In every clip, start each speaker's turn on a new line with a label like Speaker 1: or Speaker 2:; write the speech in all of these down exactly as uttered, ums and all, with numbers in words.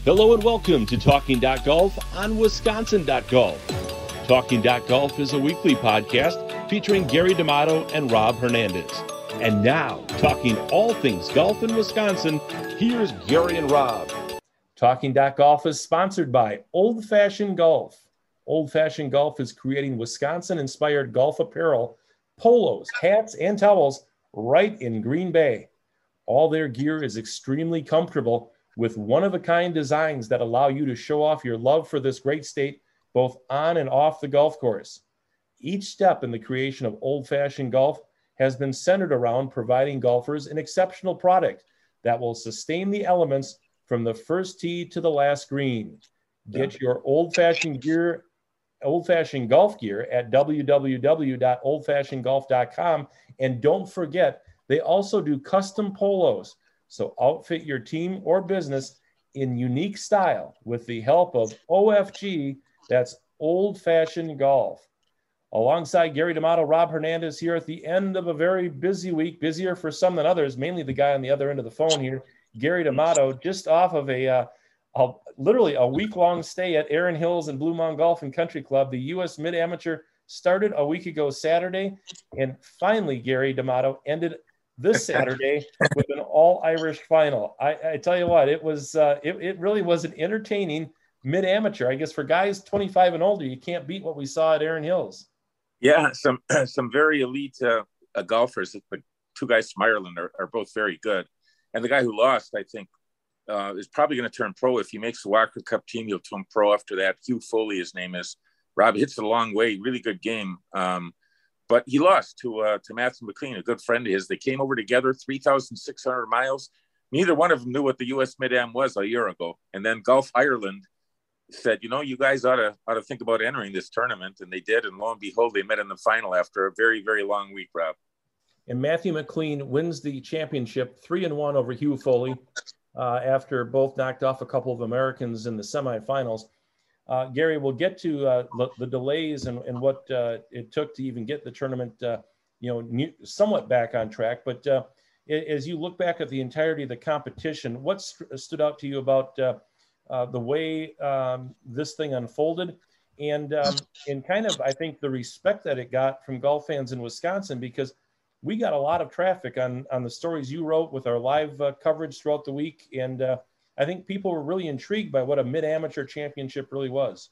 Speaker 1: Hello and welcome to Talking Golf on Wisconsin Golf. Talking Golf is a weekly podcast featuring Gary D'Amato and Rob Hernandez. And now, talking all things golf in Wisconsin, here's Gary and Rob. Talking Golf is sponsored by Old Fashioned Golf. Old Fashioned Golf is creating Wisconsin-inspired golf apparel, polos, hats, and towels right in Green Bay. All their gear is extremely comfortable with one-of-a-kind designs that allow you to show off your love for this great state, both on and off the golf course. Each step in the creation of Old Fashioned Golf has been centered around providing golfers an exceptional product that will sustain the elements from the first tee to the last green. Get your old-fashioned gear, old-fashioned golf gear at w w w dot old fashioned golf dot com. And don't forget, they also do custom polos. So outfit your team or business in unique style with the help of O F G, that's Old Fashioned Golf. Alongside Gary D'Amato, Rob Hernandez here at the end of a very busy week, busier for some than others, mainly the guy on the other end of the phone here, Gary D'Amato, just off of a, uh, a literally a week-long stay at Erin Hills and Blue Mound Golf and Country Club. The U S Mid-Amateur started a week ago Saturday, and finally, Gary D'Amato ended this Saturday with an all-Irish final. I, I tell you what, it was uh, it, it really was an entertaining mid-amateur. I guess for guys twenty-five and older, you can't beat what we saw at Erin Hills.
Speaker 2: Yeah, some some very elite uh, uh, golfers, but two guys from Ireland are, are both very good. And the guy who lost, I think, uh, is probably going to turn pro. If he makes the Walker Cup team, he'll turn pro after that. Hugh Foley, his name is. Rob hits it a long way, really good game. Um, But he lost to uh, to Matthew McLean, a good friend of his. They came over together, three thousand six hundred miles. Neither one of them knew what the U S Mid-Am was a year ago. And then Golf Ireland said, you know, you guys ought to, ought to think about entering this tournament. And they did. And lo and behold, they met in the final after a very, very long week, Rob.
Speaker 1: And Matthew McLean wins the championship three and one over Hugh Foley uh, after both knocked off a couple of Americans in the semifinals. Uh, Gary, we'll get to uh, the, the delays and, and what uh, it took to even get the tournament, uh, you know, new, somewhat back on track. But uh, as you look back at the entirety of the competition, what st- stood out to you about uh, uh, the way um, this thing unfolded and, um, and kind of, I think, the respect that it got from golf fans in Wisconsin, because we got a lot of traffic on, on the stories you wrote with our live uh, coverage throughout the week. And uh, I think people were really intrigued by what a mid-amateur championship really was.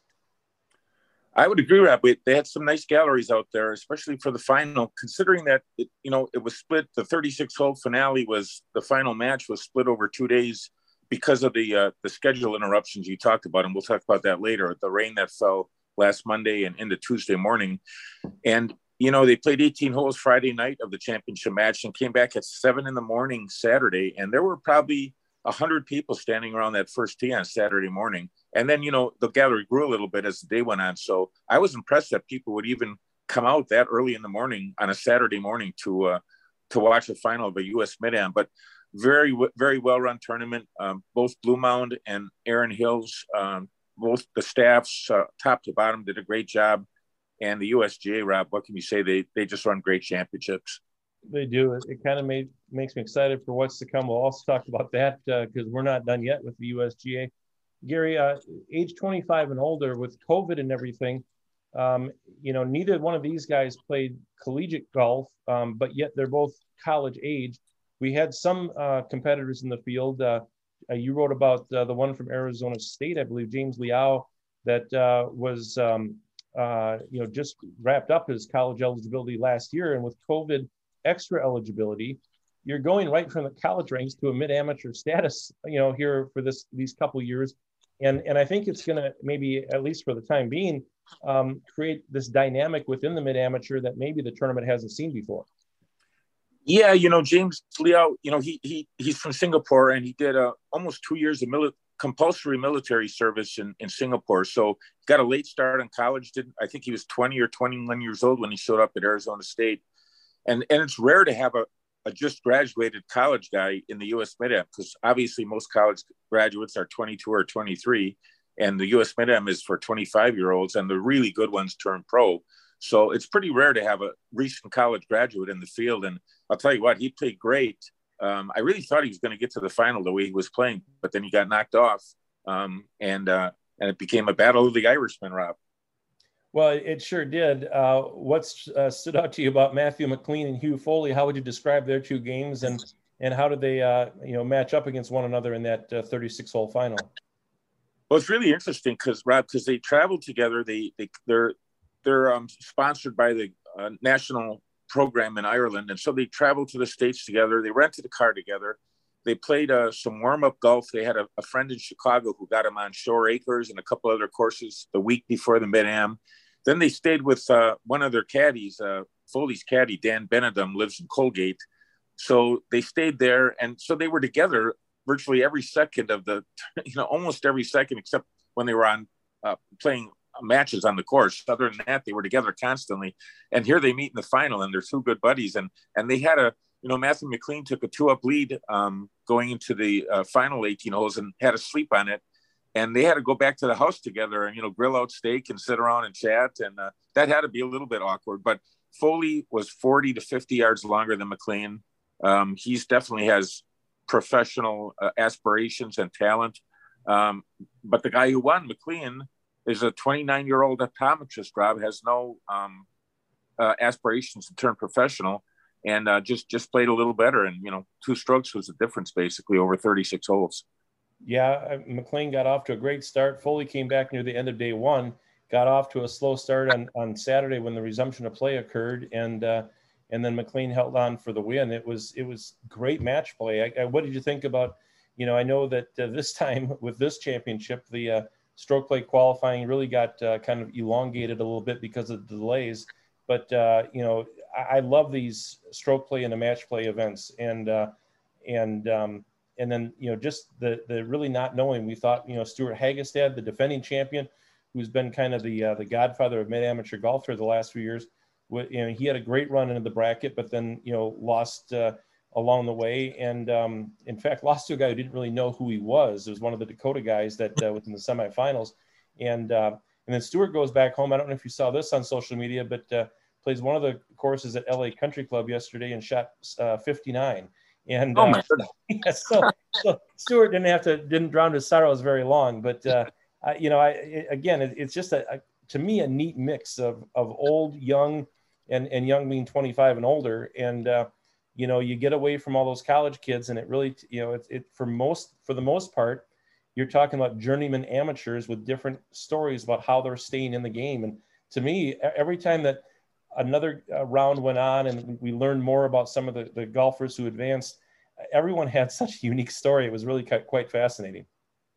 Speaker 2: I would agree, Rob. They had some nice galleries out there, especially for the final, considering that, it, you know, it was split. The thirty-six hole finale was, the final match was split over two days because of the uh, the schedule interruptions you talked about. And we'll talk about that later. The rain that fell last Monday and into Tuesday morning. And, you know, they played eighteen holes Friday night of the championship match and came back at seven in the morning Saturday. And there were probably a hundred people standing around that first tee on Saturday morning. And then, you know, the gallery grew a little bit as the day went on. So I was impressed that people would even come out that early in the morning on a Saturday morning to, uh, to watch the final of a U S Mid-Am, but very, very well-run tournament. Um, both Blue Mound and Erin Hills, um, both the staffs, uh, top to bottom, did a great job. And the U S G A, Rob, what can you say? They, they just run great championships.
Speaker 1: They do. It, it kind of made, makes me excited for what's to come. We'll also talk about that because uh, we're not done yet with the U S G A. Gary, uh, age twenty-five and older with COVID and everything, um, you know, neither one of these guys played collegiate golf, um, but yet they're both college age. We had some uh, competitors in the field. Uh, uh, you wrote about uh, the one from Arizona State, I believe, James Liao, that uh, was, um, uh, you know, just wrapped up his college eligibility last year. And with COVID extra eligibility, you're going right from the college ranks to a mid-amateur status, you know, here for this these couple of years. And, and I think it's going to maybe, at least for the time being, um, create this dynamic within the mid-amateur that maybe the tournament hasn't seen before.
Speaker 2: Yeah, you know, James Liao, you know, he he he's from Singapore, and he did uh, almost two years of mili- compulsory military service in, in Singapore. So he got a late start in college. Didn't I think he was twenty or twenty-one years old when he showed up at Arizona State. And and it's rare to have a, a just graduated college guy in the U S Mid-Am, because obviously most college graduates are twenty-two or twenty-three, and the U S Mid-Am is for twenty-five-year-olds, and the really good ones turn pro. So it's pretty rare to have a recent college graduate in the field. And I'll tell you what, he played great. Um, I really thought he was going to get to the final the way he was playing, but then he got knocked off um, and uh, and it became a battle of the Irishmen, Rob.
Speaker 3: Well, it sure did. Uh, what's uh, stood out to you about Matthew McLean and Hugh Foley? How would you describe their two games, and and how did they uh, you know match up against one another in that uh, thirty-six hole final?
Speaker 2: Well, it's really interesting because Rob, because they traveled together. They they they're they're um, sponsored by the uh, national program in Ireland, and so they traveled to the States together. They rented a car together. They played uh, some warm-up golf. They had a, a friend in Chicago who got them on Shore Acres and a couple other courses the week before the Mid-Am. Then they stayed with uh, one of their caddies, uh, Foley's caddy, Dan Benedum, lives in Colgate. So they stayed there, and so they were together virtually every second of the, you know, almost every second, except when they were on uh, playing matches on the course. Other than that, they were together constantly. And here they meet in the final, and they're two good buddies. And and they had a, you know, Matthew McLean took a two-up lead um, going into the uh, final eighteen holes and had a sleep on it. And they had to go back to the house together and, you know, grill out steak and sit around and chat. And uh, that had to be a little bit awkward. But Foley was forty to fifty yards longer than McLean. Um, he's definitely has professional uh, aspirations and talent. Um, but the guy who won, McLean, is a twenty-nine-year-old optometrist, Rob, has no um, uh, aspirations to turn professional, and uh, just just played a little better. And, you know, two strokes was the difference, basically, over thirty-six holes.
Speaker 3: Yeah, McLean got off to a great start. Foley came back near the end of day one, got off to a slow start on, on Saturday when the resumption of play occurred, and uh, and then McLean held on for the win. It was it was great match play. I, I, what did you think about, you know, I know that uh, this time with this championship, the uh, stroke play qualifying really got uh, kind of elongated a little bit because of the delays. But, uh, you know, I, I love these stroke play and the match play events. And, uh, and, um, and then, you know, just the, the really not knowing, we thought, you know, Stuart Hagestad, the defending champion, who's been kind of the, uh, the godfather of mid-amateur golf for the last few years, you know, he had a great run into the bracket, but then, you know, lost uh, along the way. And um, in fact, lost to a guy who didn't really know who he was. It was one of the Dakota guys that uh, was in the semifinals. And, uh, and then Stuart goes back home. I don't know if you saw this on social media, but uh, plays one of the courses at L A Country Club yesterday and shot uh, fifty-nine. And
Speaker 2: oh my
Speaker 3: uh, yeah, so, so Stuart didn't have to, didn't drown his sorrows very long, but uh, I, you know, I, it, again, it, it's just a, a, to me, a neat mix of, of old, young, and, and young being twenty-five and older. And, uh, you know, you get away from all those college kids, and it really, you know, it, it for most, for the most part, you're talking about journeyman amateurs with different stories about how they're staying in the game. And to me, every time that another uh, round went on and we learned more about some of the, the golfers who advanced, everyone had such a unique story. It was really quite fascinating.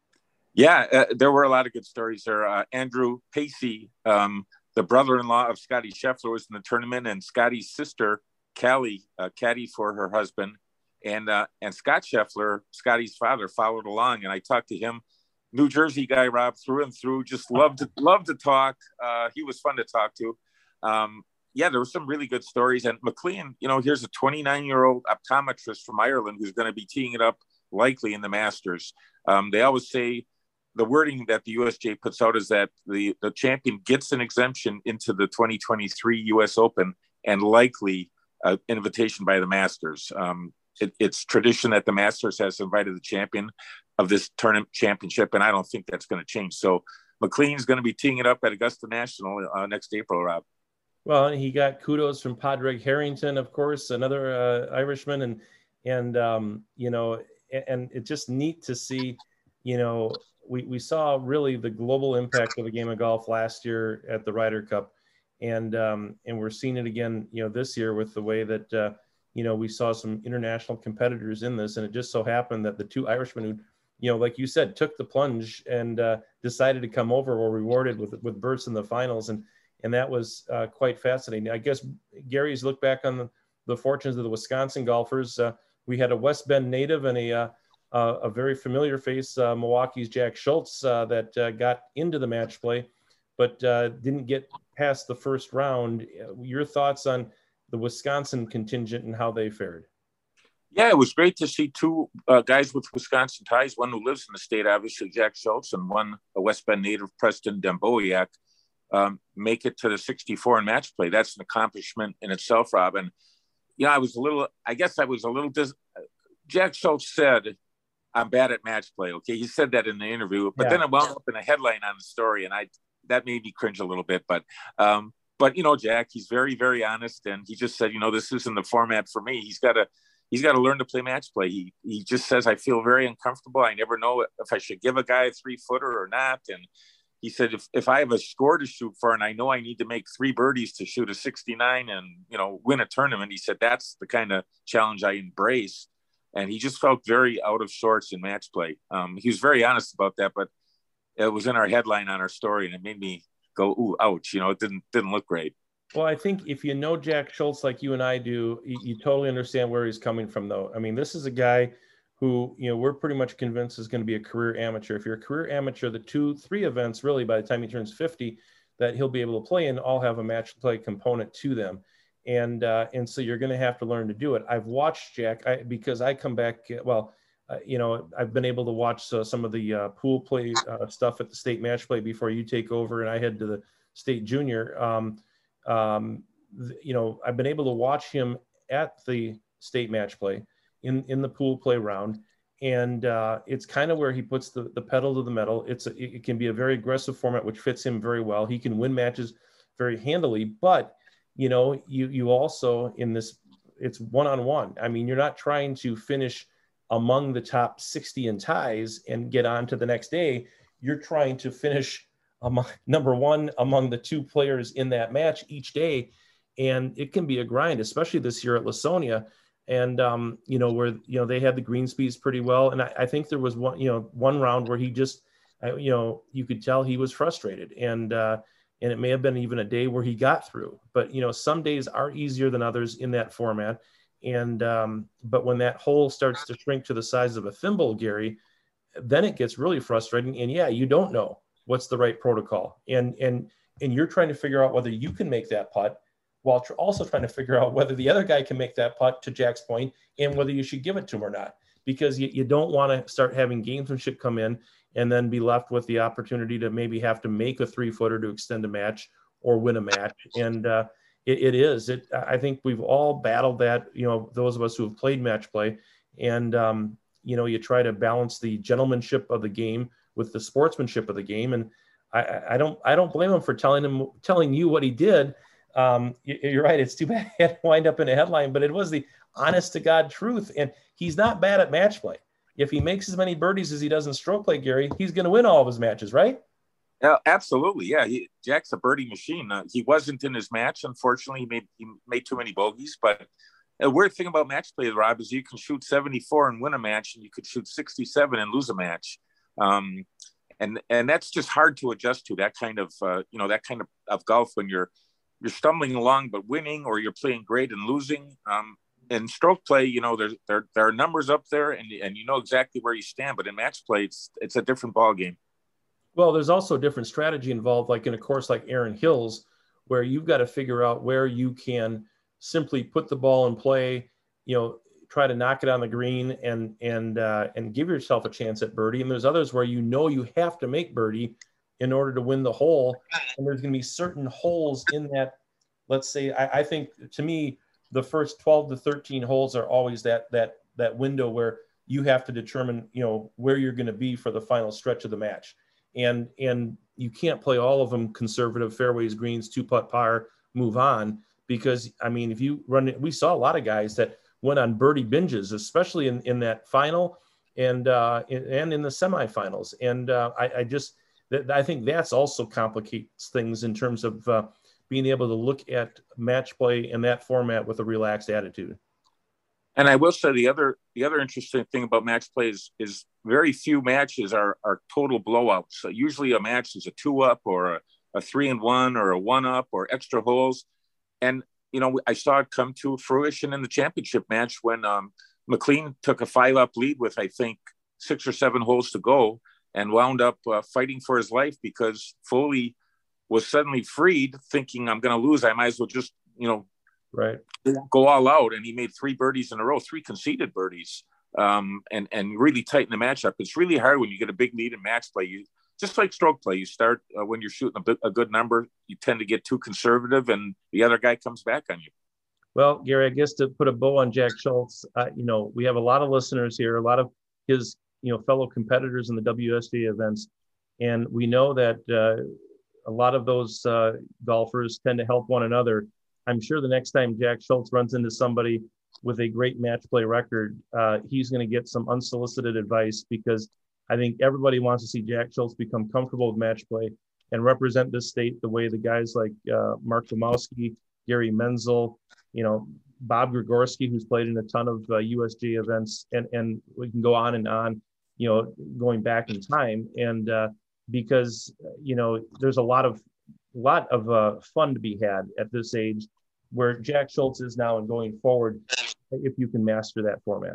Speaker 2: Yeah, uh, there were a lot of good stories there. Uh, Andrew Pacey, um, the brother-in-law of Scotty Scheffler, was in the tournament, and Scotty's sister, Callie, uh, caddy for her husband. And uh, and Scott Scheffler, Scotty's father, followed along. And I talked to him, New Jersey guy, Rob, through and through, just loved to, loved to talk. Uh, he was fun to talk to. Um, yeah, there were some really good stories. And McLean, you know, here's a twenty-nine-year-old optometrist from Ireland who's going to be teeing it up likely in the Masters. Um, they always say the wording that the U S J puts out is that the, the champion gets an exemption into the twenty twenty-three U S Open and likely an invitation by the Masters. Um, it, it's tradition that the Masters has invited the champion of this tournament championship, and I don't think that's going to change. So McLean's going to be teeing it up at Augusta National uh, next April, Rob.
Speaker 3: Well, he got kudos from Padraig Harrington, of course, another uh, Irishman, and and um, you know, and it's just neat to see. You know, we we saw really the global impact of the game of golf last year at the Ryder Cup, and um, and we're seeing it again, you know, this year with the way that uh, you know, we saw some international competitors in this, and it just so happened that the two Irishmen who, you know, like you said, took the plunge and uh, decided to come over were rewarded with with berths in the finals. And And that was uh, quite fascinating. I guess, Gary's look back on the, the fortunes of the Wisconsin golfers. Uh, we had a West Bend native and a, uh, uh, a very familiar face, uh, Milwaukee's Jack Schultz, uh, that uh, got into the match play, but uh, didn't get past the first round. Your thoughts on the Wisconsin contingent and how they fared?
Speaker 2: Yeah, it was great to see two uh, guys with Wisconsin ties, one who lives in the state, obviously, Jack Schultz, and one, a West Bend native, Preston Dembowiak. Um, make it to the sixty-four in match play. That's an accomplishment in itself, Rob. And, you know, I was a little, I guess I was a little, dis- Jack Schultz said I'm bad at match play. Okay. He said that in the interview, but yeah. then it wound up in a headline on the story, and I, that made me cringe a little bit, but, um, but, you know, Jack, he's very, very honest. And he just said, you know, this isn't the format for me. He's got to, he's got to learn to play match play. He, he just says, I feel very uncomfortable. I never know if I should give a guy a three footer or not. And he said, if, if I have a score to shoot for, and I know I need to make three birdies to shoot a sixty-nine and, you know, win a tournament, he said, that's the kind of challenge I embrace. And he just felt very out of sorts in match play. Um, he was very honest about that, but it was in our headline on our story, and it made me go, ooh, ouch. You know, it didn't, didn't look great.
Speaker 3: Well, I think if you know Jack Schultz like you and I do, you, you totally understand where he's coming from, though. I mean, this is a guy who, you know, we're pretty much convinced is going to be a career amateur. If you're a career amateur, the two, three events, really, by the time he turns fifty, that he'll be able to play in all have a match play component to them. And uh, and so you're going to have to learn to do it. I've watched Jack I, because I come back, well, uh, you know, I've been able to watch uh, some of the uh, pool play uh, stuff at the state match play before you take over and I head to the state junior. Um, um, th- you know, I've been able to watch him at the state match play in, in the pool play round. And uh, it's kind of where he puts the, the pedal to the metal. It's a, it can be a very aggressive format, which fits him very well. He can win matches very handily, but you know, you, you also in this, it's one-on-one. I mean, you're not trying to finish among the top sixty in ties and get on to the next day. You're trying to finish among, number one among the two players in that match each day. And it can be a grind, especially this year at Lawsonia. And, um, you know, where, you know, they had the green speeds pretty well. And I, I think there was one, you know, one round where he just, uh, you know, you could tell he was frustrated. And, uh, and it may have been even a day where he got through. But, you know, some days are easier than others in that format. And, um, but when that hole starts to shrink to the size of a thimble, Gary, then it gets really frustrating. And yeah, you don't know what's the right protocol. And, and, and you're trying to figure out whether you can make that putt while tr- also trying to figure out whether the other guy can make that putt, to Jack's point, and whether you should give it to him or not, because you, you don't want to start having gamesmanship come in and then be left with the opportunity to maybe have to make a three footer to extend a match or win a match. And uh, it, it is, it, I think we've all battled that, you know, those of us who have played match play, and, um, you know, you try to balance the gentlemanship of the game with the sportsmanship of the game. And I, I don't, I don't blame him for telling him, telling you what he did. Um, you're right. It's too bad he had to wind up in a headline, but it was the honest to God truth. And he's not bad at match play. If he makes as many birdies as he does in stroke play, Gary, he's going to win all of his matches, right?
Speaker 2: Yeah, absolutely. Yeah. He, Jack's a birdie machine. Uh, he wasn't in his match. Unfortunately, he made, he made too many bogeys, but a weird thing about match play, Rob, is you can shoot seventy-four and win a match, and you could shoot sixty-seven and lose a match. Um, and, and that's just hard to adjust to, that kind of, uh, you know, that kind of, of golf when you're, you're stumbling along, but winning, or you're playing great and losing. Um, in stroke play, you know, there, there, there are numbers up there, and, and you know exactly where you stand, but in match play, it's, it's a different ball game.
Speaker 3: Well, there's also a different strategy involved, like in a course like Erin Hills, where you've got to figure out where you can simply put the ball in play, you know, try to knock it on the green and, and, uh, and give yourself a chance at birdie. And there's others where, you know, you have to make birdie in order to win the hole. And there's going to be certain holes in that. Let's say, I, I think to me, the first twelve to thirteen holes are always that, that, that window where you have to determine, you know, where you're going to be for the final stretch of the match. And, and you can't play all of them conservative, fairways, greens, two putt par, move on. Because I mean, if you run it, we saw a lot of guys that went on birdie binges, especially in, in that final and, uh, in, and in the semifinals. And uh, I, I just, I think that's also complicates things in terms of uh, being able to look at match play in that format with a relaxed attitude.
Speaker 2: And I will say the other the other interesting thing about match play is, is very few matches are, are total blowouts. So usually a match is a two up or a, a three and one or a one up or extra holes. And, you know, I saw it come to fruition in the championship match when um, McLean took a five up lead with, I think, six or seven holes to go, and wound up uh, fighting for his life because Foley was suddenly freed, thinking, I'm going to lose. I might as well just, you know,
Speaker 3: right,
Speaker 2: go all out. And he made three birdies in a row, three conceded birdies, um, and, and really tighten the match up. It's really hard when you get a big lead in match play. You just like stroke play, you start uh, when you're shooting a, bit, a good number, you tend to get too conservative and the other guy comes back on you.
Speaker 3: Well, Gary, I guess to put a bow on Jack Schultz, uh, you know, we have a lot of listeners here, a lot of his you know, fellow competitors in the W S G A events. And we know that uh, a lot of those uh, golfers tend to help one another. I'm sure the next time Jack Schultz runs into somebody with a great match play record, uh, he's going to get some unsolicited advice, because I think everybody wants to see Jack Schultz become comfortable with match play and represent this state the way the guys like uh, Mark Domowski, Gary Menzel, you know, Bob Grigorski, who's played in a ton of uh, U S G A events, and, and we can go on and on, you know, going back in time. And uh, because, you know, there's a lot of, lot of uh, fun to be had at this age, where Jack Schultz is now and going forward, if you can master that format.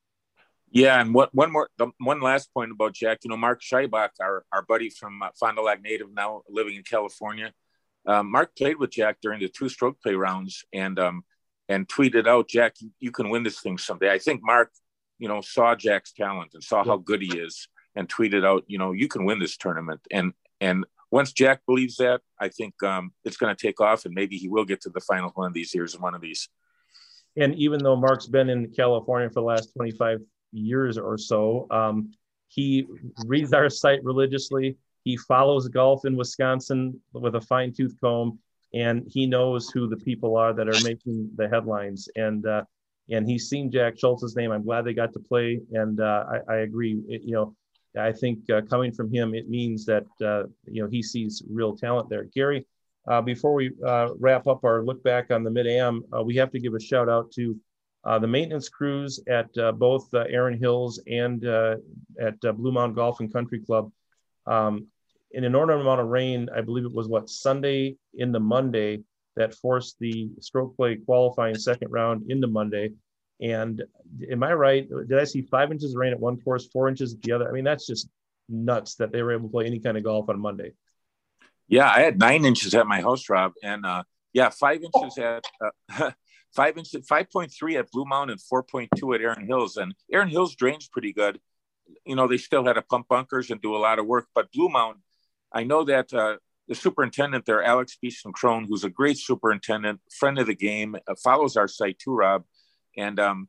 Speaker 2: Yeah, and what one more, the, one last point about Jack. You know, Mark Scheibach, our our buddy from uh, Fond du Lac native, now living in California. Um, Mark played with Jack during the two-stroke play rounds, and um, and tweeted out, "Jack, you, you can win this thing someday." I think Mark, you know, saw Jack's talent and saw how good he is, and tweeted out, "You know, you can win this tournament." And and once Jack believes that, I think um, it's going to take off, and maybe he will get to the final one of these years in one of these.
Speaker 3: And even though Mark's been in California for the last twenty-five years or so, um, he reads our site religiously. He follows golf in Wisconsin with a fine tooth comb, and he knows who the people are that are making the headlines. And uh, and he's seen Jack Schultz's name. I'm glad they got to play, and uh, I, I agree. It, you know, I think uh, coming from him, it means that uh, you know, he sees real talent there. Gary, uh, before we uh, wrap up our look back on the Mid-Am, uh, we have to give a shout out to Uh, the maintenance crews at uh, both uh, Erin Hills and uh, at uh, Blue Mound Golf and Country Club. Um, an inordinate amount of rain, I believe it was what, Sunday into Monday, that forced the stroke play qualifying second round into Monday. And am I right? Did I see five inches of rain at one course, four inches at the other? I mean, that's just nuts that they were able to play any kind of golf on Monday.
Speaker 2: Yeah, I had nine inches at my house, Rob. And uh, yeah, five inches at... Uh, Five inches, five point three at Blue Mound and four point two at Erin Hills. And Erin Hills drains pretty good. You know, they still had to pump bunkers and do a lot of work. But Blue Mound, I know that uh, the superintendent there, Alex Beeson Crone, who's a great superintendent, friend of the game, uh, follows our site too, Rob. And um,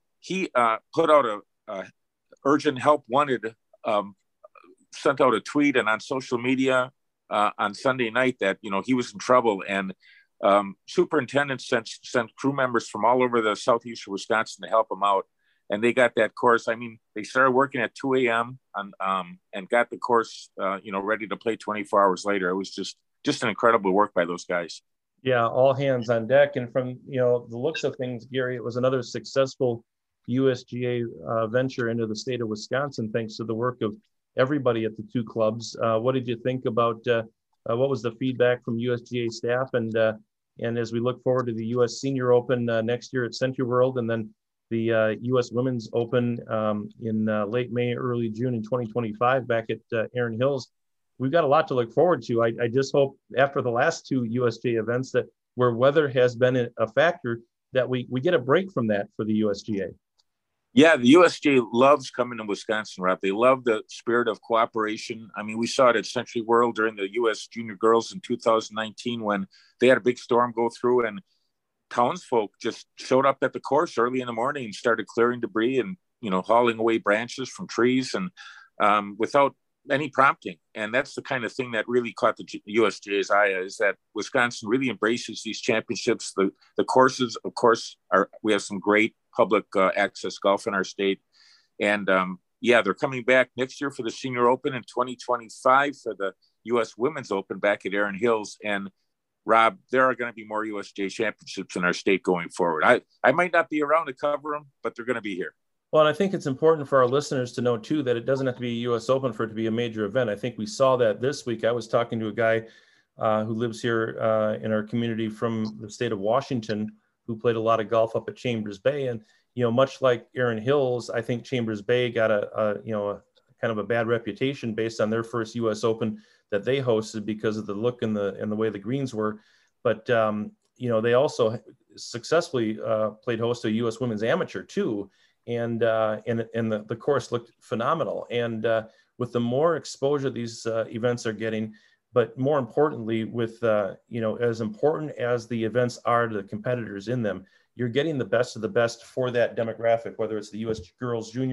Speaker 2: he uh, put out a, a urgent help wanted, um, sent out a tweet and on social media uh, on Sunday night that, you know, he was in trouble. And Um, superintendents sent, sent crew members from all over the southeast of Wisconsin to help them out. And they got that course. I mean, they started working at two a.m. on, um, and got the course, uh, you know, ready to play twenty-four hours later. It was just, just an incredible work by those guys.
Speaker 3: Yeah, all hands on deck. And from, you know, the looks of things, Gary, it was another successful U S G A uh, venture into the state of Wisconsin, thanks to the work of everybody at the two clubs. Uh, what did you think about, uh, uh, what was the feedback from U S G A staff? And, uh, And as we look forward to the U S Senior Open uh, next year at Century World, and then the uh, U S Women's Open um, in uh, late May, early June in twenty twenty-five back at uh, Erin Hills, we've got a lot to look forward to. I, I just hope after the last two U S G A events that where weather has been a factor, that we, we get a break from that for the U S G A.
Speaker 2: Yeah, the U S G A loves coming to Wisconsin, Rob. They love the spirit of cooperation. I mean, we saw it at Century World during the U S Junior Girls in two thousand nineteen when they had a big storm go through, and townsfolk just showed up at the course early in the morning and started clearing debris and, you know, hauling away branches from trees and um, without any prompting. And that's the kind of thing that really caught the U S G A's eye, is that Wisconsin really embraces these championships. The, the courses, of course, are, we have some great public uh, access golf in our state. And um, yeah, they're coming back next year for the Senior Open, in twenty twenty-five for the U S Women's Open back at Erin Hills. And Rob, there are going to be more U S G A championships in our state going forward. I, I might not be around to cover them, but they're going to be here.
Speaker 3: Well, and I think it's important for our listeners to know too, that it doesn't have to be a U S Open for it to be a major event. I think we saw that this week. I was talking to a guy uh, who lives here uh, in our community from the state of Washington, who played a lot of golf up at Chambers Bay. And, you know, much like Erin Hills, I think Chambers Bay got a, a you know, a kind of a bad reputation based on their first U S Open that they hosted because of the look and the, and the way the greens were. But, um, you know, they also successfully uh, played host to a U S Women's Amateur too. And, uh, and, and the, the course looked phenomenal. And uh, with the more exposure these uh, events are getting, but more importantly, with, uh, you know, as important as the events are to the competitors in them, you're getting the best of the best for that demographic, whether it's the U S Girls Junior,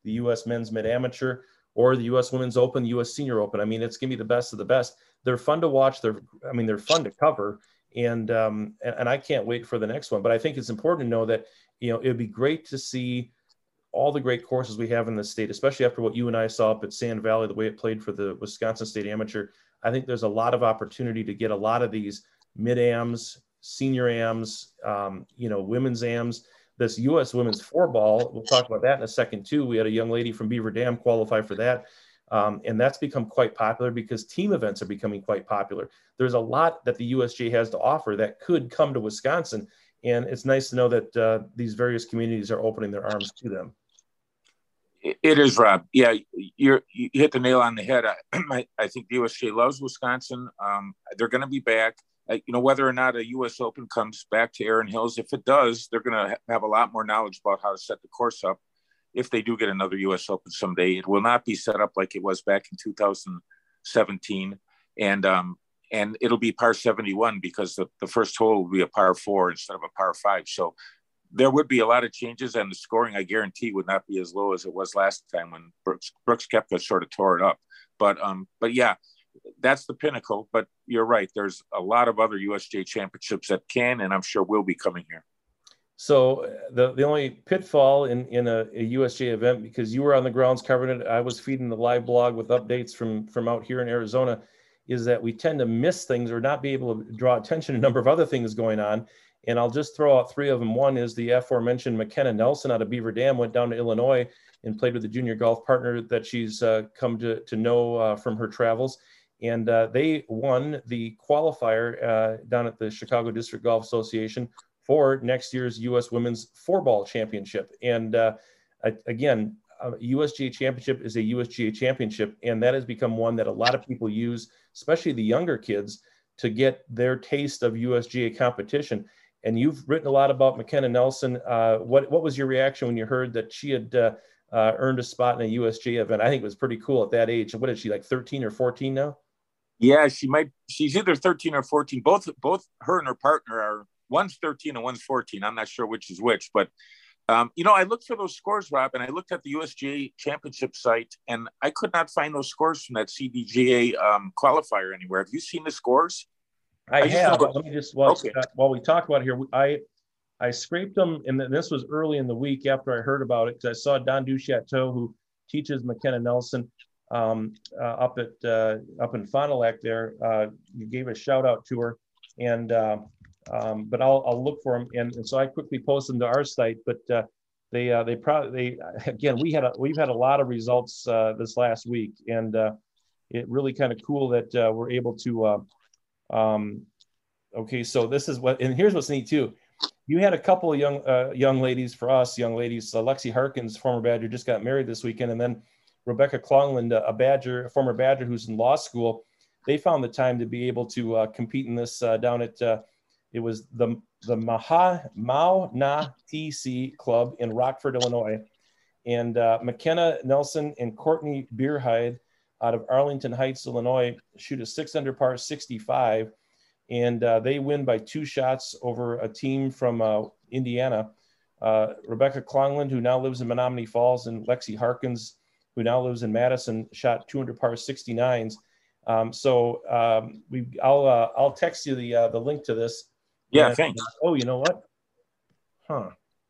Speaker 3: the U S Men's Mid Amateur, or the U S Women's Open, the U S Senior Open. I mean, it's going to be the best of the best. They're fun to watch. They're, I mean, they're fun to cover. And, um, and, and I can't wait for the next one. But I think it's important to know that, you know, it'd be great to see all the great courses we have in the state, especially after what you and I saw up at Sand Valley, the way it played for the Wisconsin State Amateur. I think there's a lot of opportunity to get a lot of these mid-ams, senior ams, um, you know, women's ams. This U S women's four ball, we'll talk about that in a second too. We had a young lady from Beaver Dam qualify for that. Um, and that's become quite popular because team events are becoming quite popular. There's a lot that the U S G A has to offer that could come to Wisconsin. And it's nice to know that uh, these various communities are opening their arms to them.
Speaker 2: It is, Rob. Yeah, you're, you hit the nail on the head. I, I, I think the U S G A loves Wisconsin. Um, they're going to be back. Uh, you know, whether or not a U S Open comes back to Erin Hills, if it does, they're going to ha- have a lot more knowledge about how to set the course up. If they do get another U S Open someday, it will not be set up like it was back in two thousand seventeen. And um, and it'll be par seventy-one because the, the first hole will be a par four instead of a par five. So there would be a lot of changes, and the scoring, I guarantee, would not be as low as it was last time when Brooks, Brooks Koepka sort of tore it up. But um, but yeah, that's the pinnacle. But you're right. There's a lot of other U S G A championships that can, and I'm sure will be coming here.
Speaker 3: So the, the only pitfall in, in a, a U S G A event, because you were on the grounds covering it, I was feeding the live blog with updates from, from out here in Arizona, is that we tend to miss things or not be able to draw attention to a number of other things going on. And I'll just throw out three of them. One is the aforementioned McKenna Nelson out of Beaver Dam went down to Illinois and played with the junior golf partner that she's uh, come to, to know uh, from her travels. And uh, they won the qualifier uh, down at the Chicago District Golf Association for next year's U S Women's Four Ball Championship. And uh, again, a U S G A championship is a U S G A championship, and that has become one that a lot of people use, especially the younger kids, to get their taste of U S G A competition. And you've written a lot about McKenna Nelson. Uh, what what was your reaction when you heard that she had uh, uh, earned a spot in a U S G A event? I think it was pretty cool at that age. What is she, like thirteen or fourteen now?
Speaker 2: Yeah, she might. She's either thirteen or fourteen. Both both her and her partner are. One's thirteen and one's fourteen. I'm not sure which is which, but um, you know, I looked for those scores, Rob, and I looked at the U S G A championship site, and I could not find those scores from that C D G A um, qualifier anywhere. Have you seen the scores?
Speaker 3: I, I have. But let me just while,
Speaker 2: okay.
Speaker 3: uh, while we talk about it here, I I scraped them, and this was early in the week after I heard about it, because I saw Don Duchateau, who teaches McKenna Nelson um, uh, up at uh, up in Fond du Lac there. Uh, you gave a shout out to her, and. Uh, Um, but I'll, I'll look for them. And, and so I quickly post them to our site, but uh, they, uh, they probably, they, again, we had, a, we've had a lot of results uh, this last week, and uh, it really kind of cool that uh, we're able to, uh, um, okay. So this is what, and here's what's neat too. You had a couple of young, uh, young ladies for us, young ladies, uh, Lexi Harkins, former Badger, just got married this weekend. And then Rebecca Klongland, a Badger, a former Badger who's in law school. They found the time to be able to uh, compete in this uh, down at, uh, it was the the Maha Mau Na T C Club in Rockford, Illinois, and uh, McKenna Nelson and Courtney Beerhide out of Arlington Heights, Illinois, shoot a six under par sixty-five, and uh, they win by two shots over a team from uh, Indiana. Uh, Rebecca Klongland, who now lives in Menominee Falls, and Lexi Harkins, who now lives in Madison, shot two under par sixty-nines. Um, so um, we, I'll uh, I'll text you the uh, the link to this.
Speaker 2: Yeah,
Speaker 3: and,
Speaker 2: thanks.
Speaker 3: Uh, oh, you know what? Huh.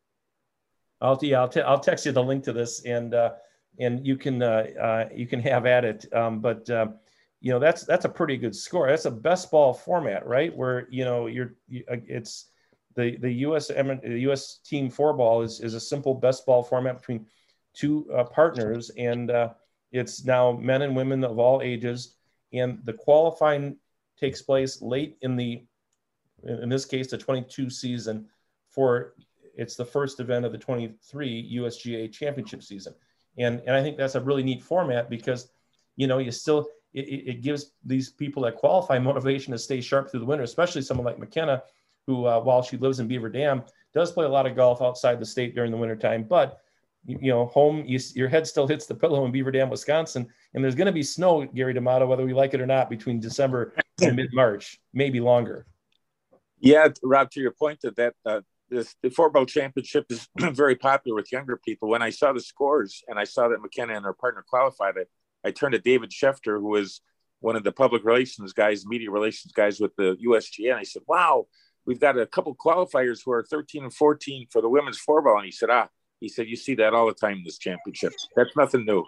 Speaker 3: I'll yeah, I'll, t- I'll text you the link to this, and uh, and you can uh, uh, you can have at it. Um, but uh, you know, that's that's a pretty good score. That's a best ball format, right? Where you know you're you, it's the the U S the U S team four ball is is a simple best ball format between two uh, partners, and uh, it's now men and women of all ages, and the qualifying takes place late in the in this case, the twenty-two season for it's the first event of the twenty-three U S G A championship season. And, and I think that's a really neat format because, you know, you still, it, it gives these people that qualify motivation to stay sharp through the winter, especially someone like McKenna, who, uh, while she lives in Beaver Dam, does play a lot of golf outside the state during the wintertime. But, you, you know, home, you, your head still hits the pillow in Beaver Dam, Wisconsin. And there's going to be snow, Gary D'Amato, whether we like it or not, between December and mid-March, maybe longer.
Speaker 2: Yeah, Rob, to your point that that uh, this, the four ball championship is very popular with younger people. When I saw the scores and I saw that McKenna and her partner qualified it, I turned to David Schefter, who was one of the public relations guys, media relations guys with the U S G A. And I said, wow, we've got a couple qualifiers who are thirteen and fourteen for the women's four ball. And he said, ah, he said, you see that all the time in this championship. That's nothing new.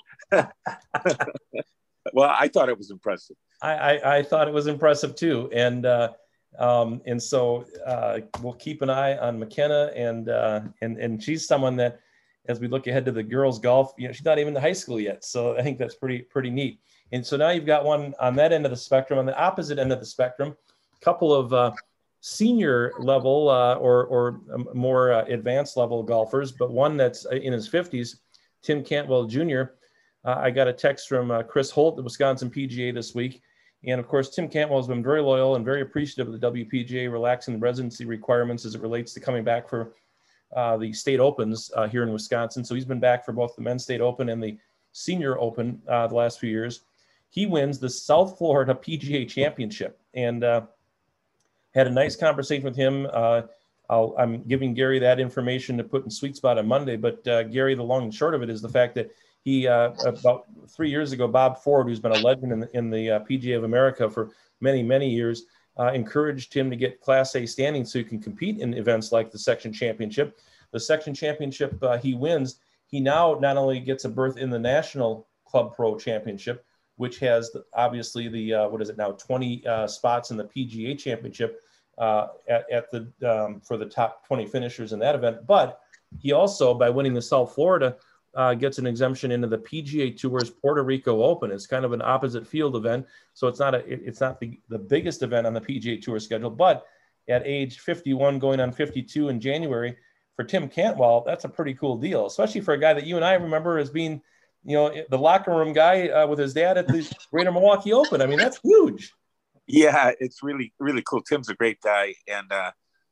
Speaker 2: Well, I thought it was impressive.
Speaker 3: I, I, I thought it was impressive too. And, uh, um, and so uh, we'll keep an eye on McKenna, and, uh, and, and she's someone that, as we look ahead to the girls golf, you know, she's not even in high school yet. So I think that's pretty, pretty neat. And so now you've got one on that end of the spectrum. On the opposite end of the spectrum, a couple of uh, senior level uh, or, or more uh, advanced level golfers, but one that's in his fifties, Tim Cantwell Junior Uh, I got a text from uh, Chris Holt, the Wisconsin P G A this week. And of course, Tim Cantwell has been very loyal and very appreciative of the W P G A relaxing the residency requirements as it relates to coming back for uh, the state opens uh, here in Wisconsin. So he's been back for both the men's state open and the senior open uh, the last few years. He wins the South Florida P G A Championship, and uh, had a nice conversation with him. Uh, I'll, I'm giving Gary that information to put in Sweet Spot on Monday. But uh, Gary, the long and short of it is the fact that he, uh, about three years ago, Bob Ford, who's been a legend in the, in the uh, P G A of America for many, many years, uh, encouraged him to get Class A standing so he can compete in events like the Section Championship. The Section Championship uh, he wins, he now not only gets a berth in the National Club Pro Championship, which has the, obviously the, uh, what is it now, twenty uh, spots in the P G A Championship uh, at, at the um, for the top twenty finishers in that event. But he also, by winning the South Florida, uh, gets an exemption into the P G A Tour's Puerto Rico Open. It's kind of an opposite field event, so it's not a it, it's not the, the biggest event on the P G A Tour schedule. But at age fifty-one, going on fifty-two in January, for Tim Cantwell, that's a pretty cool deal, especially for a guy that you and I remember as being, you know, the locker room guy uh, with his dad at the Greater Milwaukee Open. I mean, that's huge.
Speaker 2: Yeah, it's really, really cool. Tim's a great guy. And uh,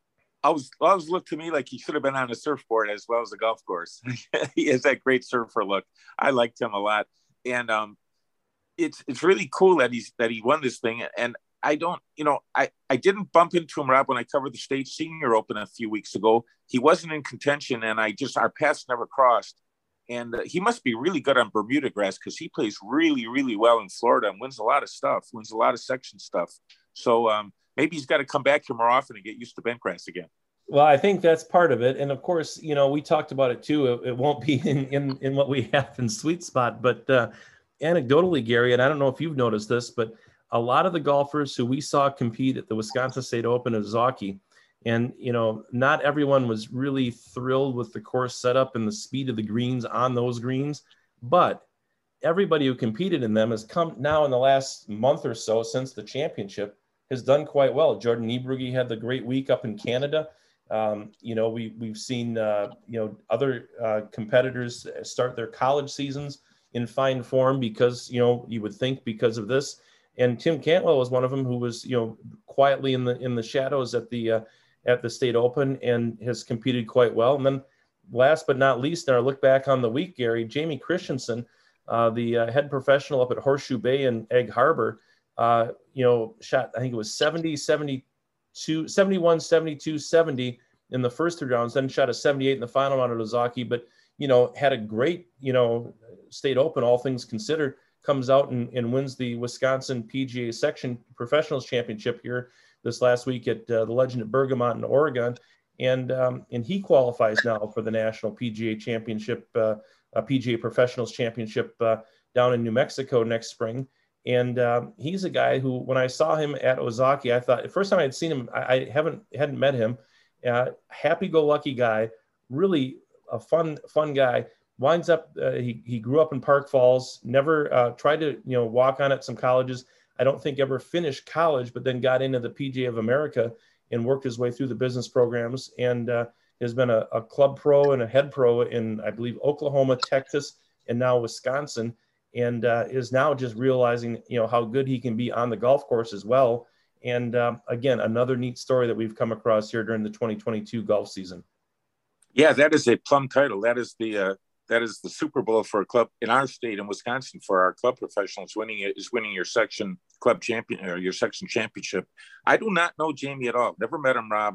Speaker 2: I was always looked to me like he should have been on a surfboard as well as a golf course. He has that great surfer look. I liked him a lot. And um, it's it's really cool that he's that he won this thing. And I don't, you know, I, I didn't bump into him, Rob, when I covered the State Senior Open a few weeks ago. He wasn't in contention, and I just, our paths never crossed. And uh, he must be really good on Bermuda grass because he plays really, really well in Florida and wins a lot of stuff, wins a lot of section stuff. So um, maybe he's got to come back here more often and get used to bent grass again.
Speaker 3: Well, I think that's part of it. And of course, you know, we talked about it too. It, it won't be in, in, in what we have in Sweet Spot, but uh, anecdotally, Gary, and I don't know if you've noticed this, but a lot of the golfers who we saw compete at the Wisconsin State Open of Zaki, and, you know, not everyone was really thrilled with the course setup and the speed of the greens on those greens, but everybody who competed in them has come now in the last month or so since the championship has done quite well. Jordan Niebrugge had the great week up in Canada. Um, you know, we, we've seen, uh, you know, other uh, competitors start their college seasons in fine form because, you know, you would think because of this. And Tim Cantwell was one of them who was, you know, quietly in the in the shadows at the uh, at the State Open and has competed quite well. And then last but not least, in our look back on the week, Gary, Jamie Christensen, uh, the uh, head professional up at Horseshoe Bay in Egg Harbor, uh, you know, shot, I think it was seventy, seventy-two, seventy-one, seventy-two, seventy in the first three rounds, then shot a seventy-eight in the final round at Ozaki, but, you know, had a great, you know, State Open, all things considered. Comes out and, and wins the Wisconsin P G A Section Professionals Championship here this last week at uh, the Legend at Bergamot in Oregon. And um, and he qualifies now for the National P G A Championship, uh, uh, P G A Professionals Championship uh, down in New Mexico next spring. And um, he's a guy who, when I saw him at Ozaki, I thought, the first time I had seen him, I, I haven't hadn't met him. Uh, happy-go-lucky guy, really a fun fun guy. Winds up, uh, he, he grew up in Park Falls, never uh, tried to, you know, walk on at some colleges. I don't think ever finished college, but then got into the P G A of America and worked his way through the business programs, and uh, has been a, a club pro and a head pro in, I believe, Oklahoma, Texas, and now Wisconsin, and uh, is now just realizing, you know, how good he can be on the golf course as well. And um, again, another neat story that we've come across here during the twenty twenty-two golf season.
Speaker 2: Yeah, that is a plum title. That is the uh... That is the Super Bowl for a club in our state in Wisconsin for our club professionals. Winning it is winning your section club champion or your section championship. I do not know Jamie at all. Never met him, Rob.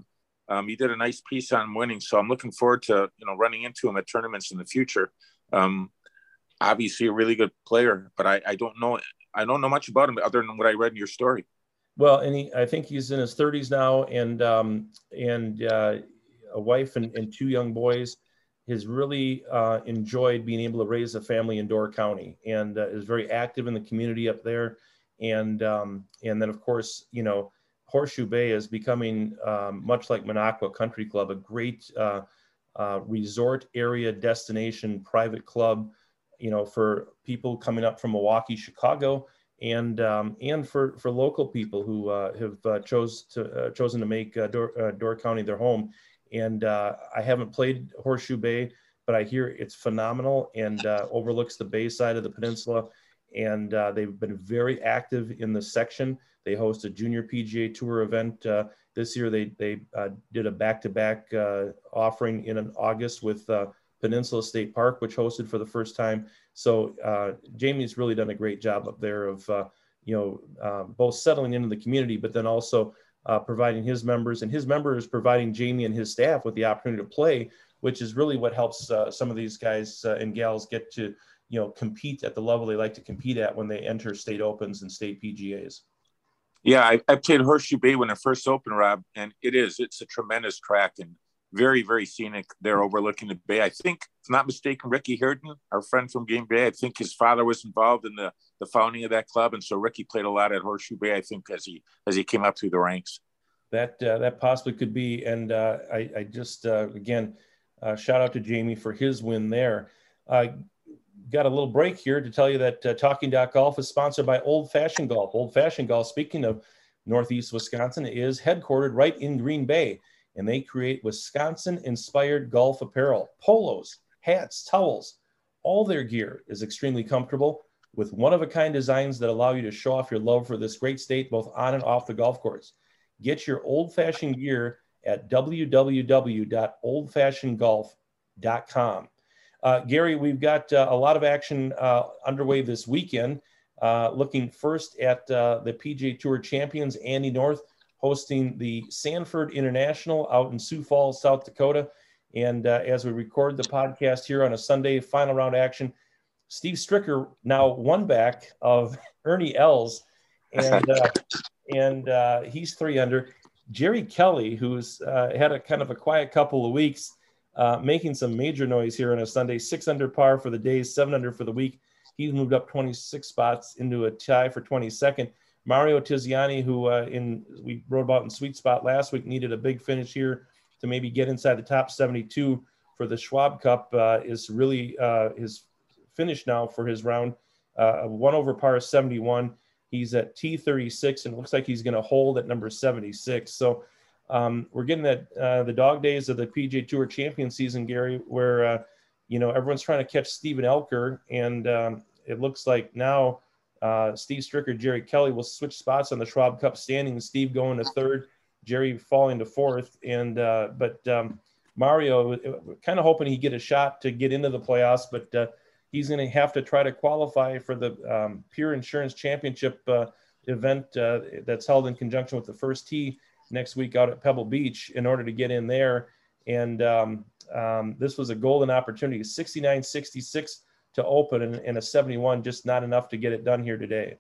Speaker 2: Um, he did a nice piece on winning, so I'm looking forward to you know running into him at tournaments in the future. Um, obviously, a really good player, but I, I don't know I don't know much about him other than what I read in your story.
Speaker 3: Well, and he, I think he's in his thirties now, and um, and uh, a wife and, and two young boys. Has really uh, enjoyed being able to raise a family in Door County, and uh, is very active in the community up there. And um, and then of course, you know, Horseshoe Bay is becoming um, much like Minocqua Country Club, a great uh, uh, resort area destination private club, you know, for people coming up from Milwaukee, Chicago, and um, and for for local people who uh, have uh, chose to uh, chosen to make uh, Door, uh, Door County their home. And uh, I haven't played Horseshoe Bay, but I hear it's phenomenal and uh, overlooks the bay side of the peninsula. And uh, they've been very active in the section. They host a junior P G A Tour event. Uh, this year they, they uh, did a back-to-back uh, offering in an August with uh, Peninsula State Park, which hosted for the first time. So uh, Jamie's really done a great job up there of, uh, you know, uh, both settling into the community, but then also Uh, providing his members and his members providing Jamie and his staff with the opportunity to play, which is really what helps uh, some of these guys uh, and gals get to, you know, compete at the level they like to compete at when they enter state opens and state P G As.
Speaker 2: Yeah, I, I played Horseshoe Bay when it first opened, Rob, and it is. It's a tremendous track and very, very scenic there overlooking the bay. I think, if not mistaken, Ricky Herden, our friend from Game Bay, I think his father was involved in the, the founding of that club. And so Ricky played a lot at Horseshoe Bay, I think, as he as he came up through the ranks.
Speaker 3: That uh, that possibly could be. And uh, I, I just, uh, again, uh, shout out to Jamie for his win there. Uh, got a little break here to tell you that uh, Talking Golf is sponsored by Old Fashioned Golf. Old Fashioned Golf, speaking of Northeast Wisconsin, is headquartered right in Green Bay. And they create Wisconsin-inspired golf apparel, polos, hats, towels. All their gear is extremely comfortable with one-of-a-kind designs that allow you to show off your love for this great state, both on and off the golf course. Get your old-fashioned gear at w w w dot old fashioned golf dot com. Uh, Gary, we've got uh, a lot of action uh, underway this weekend. Uh, looking first at uh, the P G A Tour champions, Andy North, hosting the Sanford International out in Sioux Falls, South Dakota. And uh, as we record the podcast here on a Sunday, final round action, Steve Stricker, now one back of Ernie Els, and uh, and uh, he's three under. Jerry Kelly, who's uh, had a kind of a quiet couple of weeks, uh, making some major noise here on a Sunday, six under par for the day, seven under for the week. He's moved up twenty-six spots into a tie for twenty-second. Mario Tiziani, who uh, in we wrote about in Sweet Spot last week, needed a big finish here to maybe get inside the top seventy-two for the Schwab Cup, uh, is really uh, his finish now for his round. Uh, one over par seventy-one. He's at T thirty-six, and it looks like he's going to hold at number seventy-six. So um, we're getting that uh, the dog days of the P G A Tour champion season, Gary, where uh, you know everyone's trying to catch Steven Elker, and um, it looks like now uh, Steve Stricker, Jerry Kelly will switch spots on the Schwab Cup standings. Steve going to third, Jerry falling to fourth, and uh, but um, Mario kind of hoping he get a shot to get into the playoffs, but uh, he's going to have to try to qualify for the um, Pure Insurance Championship uh, event uh, that's held in conjunction with the First Tee next week out at Pebble Beach in order to get in there. And um, um, this was a golden opportunity, sixty-nine sixty-six to open, and, and a seventy-one, just not enough to get it done here today.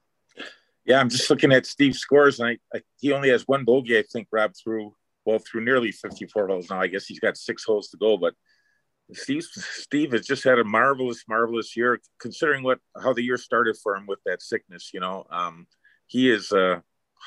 Speaker 2: Yeah, I'm just looking at Steve's scores, and I, I, he only has one bogey, I think, Rob, through, well, through nearly fifty-four holes now. I guess he's got six holes to go, but Steve, Steve has just had a marvelous, marvelous year, considering what how the year started for him with that sickness. You know, um, he is uh,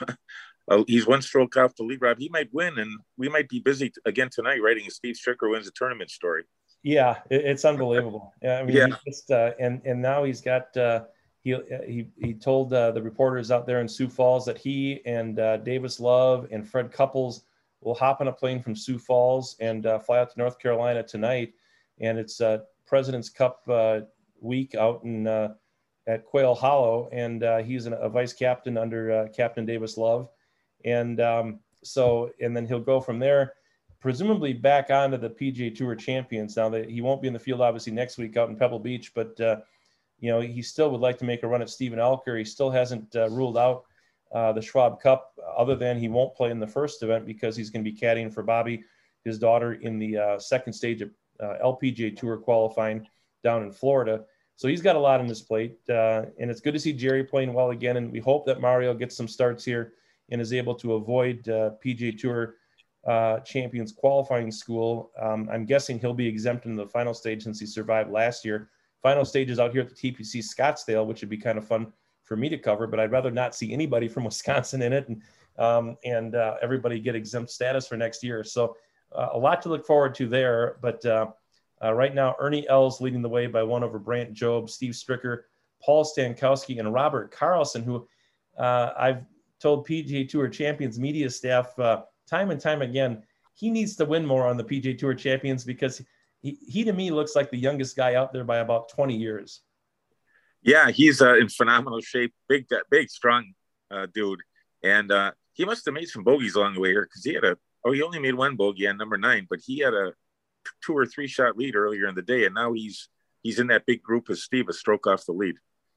Speaker 2: he's one stroke off the lead, Rob. He might win, and we might be busy again tonight writing a Steve Stricker wins a tournament story.
Speaker 3: Yeah, it, it's unbelievable. I mean,
Speaker 2: yeah.
Speaker 3: He just, uh, and and now he's got uh, he he he told uh, the reporters out there in Sioux Falls that he and uh, Davis Love and Fred Couples will hop on a plane from Sioux Falls and uh, fly out to North Carolina tonight. And it's uh, President's Cup uh, week out in uh, at Quail Hollow, and uh, he's an, a vice captain under uh, Captain Davis Love, and um, so and then he'll go from there, presumably back onto the P G A Tour champions. Now that he won't be in the field obviously next week out in Pebble Beach, but uh, you know he still would like to make a run at Steven Elker. He still hasn't uh, ruled out uh, the Schwab Cup, other than he won't play in the first event because he's going to be caddying for Bobby, his daughter, in the uh, second stage of uh, L P G A Tour qualifying down in Florida. So he's got a lot on his plate, uh, and it's good to see Jerry playing well again, and we hope that Mario gets some starts here and is able to avoid uh, P G A Tour uh, Champions qualifying school. Um, I'm guessing he'll be exempt in the final stage since he survived last year. Final stage is out here at the T P C Scottsdale, which would be kind of fun for me to cover, but I'd rather not see anybody from Wisconsin in it, and, um, and uh, everybody get exempt status for next year. So uh, a lot to look forward to there, but uh, Uh, right now, Ernie Els leading the way by one over Brant Job, Steve Stricker, Paul Stankowski, and Robert Carlson, who uh, I've told P G A Tour Champions media staff uh, time and time again, he needs to win more on the P G A Tour Champions because he, he to me looks like the youngest guy out there by about twenty years.
Speaker 2: Yeah, he's uh, in phenomenal shape, big, big, strong uh, dude. And uh, he must have made some bogeys along the way here because he had a, oh, he only made one bogey on number nine, but he had a two or three shot lead earlier in the day, and now he's he's in that big group of Steve, a stroke off the lead.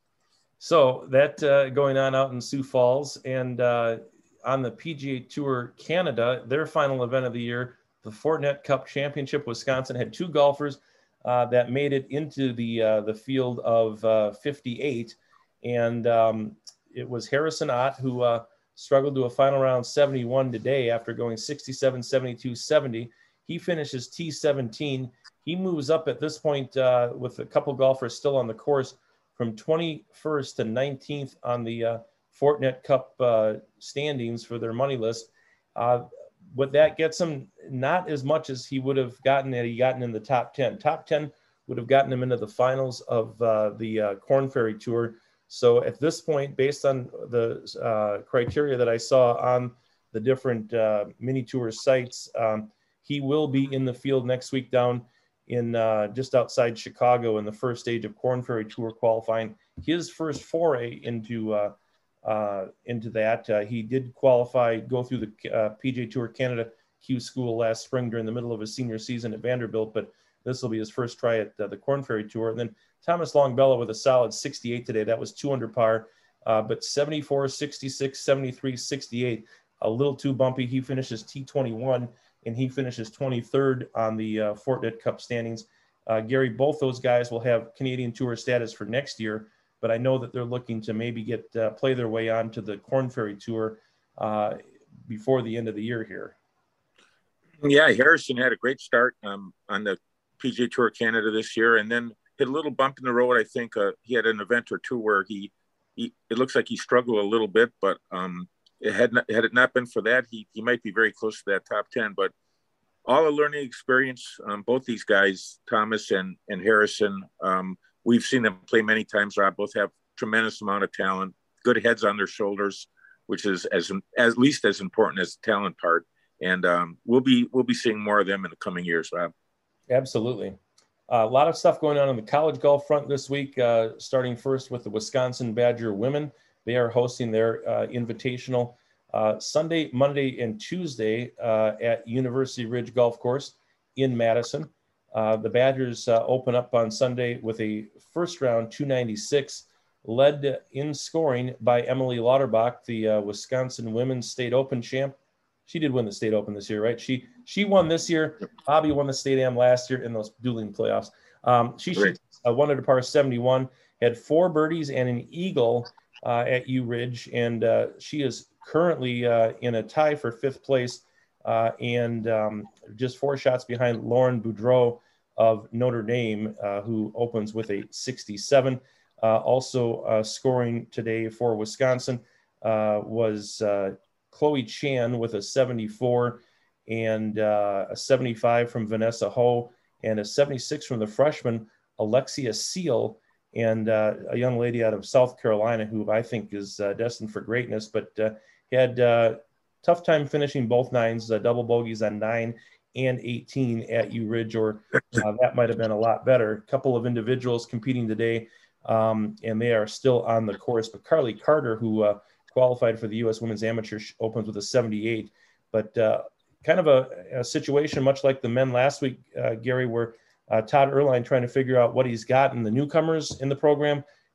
Speaker 3: So that uh, going on out in Sioux Falls, and uh, on the P G A Tour Canada, their final event of the year, the Fortinet Cup Championship, Wisconsin had two golfers uh, that made it into the uh, the field of uh, fifty-eight, and um, it was Harrison Ott who uh, struggled to a final round seventy-one today after going sixty-seven, seventy-two, seventy. He finishes T seventeen. He moves up at this point uh, with a couple golfers still on the course from twenty-first to nineteenth on the uh, Fortinet Cup uh, standings for their money list. Uh, what that gets him, not as much as he would have gotten had he gotten in the top ten. Top ten would have gotten him into the finals of uh, the uh, Korn Ferry Tour. So at this point, based on the uh, criteria that I saw on the different uh, mini tour sites, um, he will be in the field next week down in uh, just outside Chicago in the first stage of Korn Ferry Tour qualifying. His first foray into uh, uh, into that. Uh, he did qualify, go through the uh, P G A Tour Canada Q School last spring during the middle of his senior season at Vanderbilt, but this will be his first try at uh, the Korn Ferry Tour. And then Thomas Longbella with a solid sixty-eight today. That was two under par, uh, but seventy-four, sixty-six, seventy-three, sixty-eight, a little too bumpy. He finishes T twenty-one. And he finishes twenty-third on the uh, Fortinet Cup standings. Uh, Gary, both those guys will have Canadian Tour status for next year, but I know that they're looking to maybe get uh, play their way on to the Korn Ferry Tour uh, before the end of the year here.
Speaker 2: Yeah, Harrison had a great start um, on the P G A Tour Canada this year, and then hit a little bump in the road. I think uh, he had an event or two where he, he it looks like he struggled a little bit, but um, It had not, had it not been for that, he he might be very close to that top ten. But all a learning experience. Um, both these guys, Thomas and and Harrison, um, we've seen them play many times. Rob, both have tremendous amount of talent, good heads on their shoulders, which is as at least as important as the talent part. And um, we'll be we'll be seeing more of them in the coming years, Rob.
Speaker 3: Absolutely. Uh, a lot of stuff going on on the college golf front this week. Uh, starting first with the Wisconsin Badger women. They are hosting their uh, invitational uh, Sunday, Monday, and Tuesday uh, at University Ridge Golf Course in Madison. Uh, the Badgers uh, open up on Sunday with a first round two ninety-six, led in scoring by Emily Lauterbach, the uh, Wisconsin Women's State Open champ. She did win the State Open this year, right? She she won this year. Bobby won the State Am last year in those dueling playoffs. Um, she shoots a one under par seventy-one, had four birdies and an eagle Uh, at U Ridge, and uh, she is currently uh, in a tie for fifth place uh, and um, just four shots behind Lauren Boudreau of Notre Dame, uh, who opens with a sixty-seven. Uh, also uh, scoring today for Wisconsin uh, was uh, Chloe Chan with a seventy-four, and uh, a seventy-five from Vanessa Ho, and a seventy-six from the freshman Alexia Seal, and uh, a young lady out of South Carolina who I think is uh, destined for greatness, but uh, had uh, tough time finishing both nines, uh, double bogeys on nine and eighteen at U Ridge, or uh, that might have been a lot better. A couple of individuals competing today, um, and they are still on the course. But Carly Carter, who uh, qualified for the U S Women's Amateur, opens with a seventy-eight. But uh, kind of a, a situation much like the men last week, uh, Gary, where Uh, Todd Erline trying to figure out what he's got in the newcomers in the program,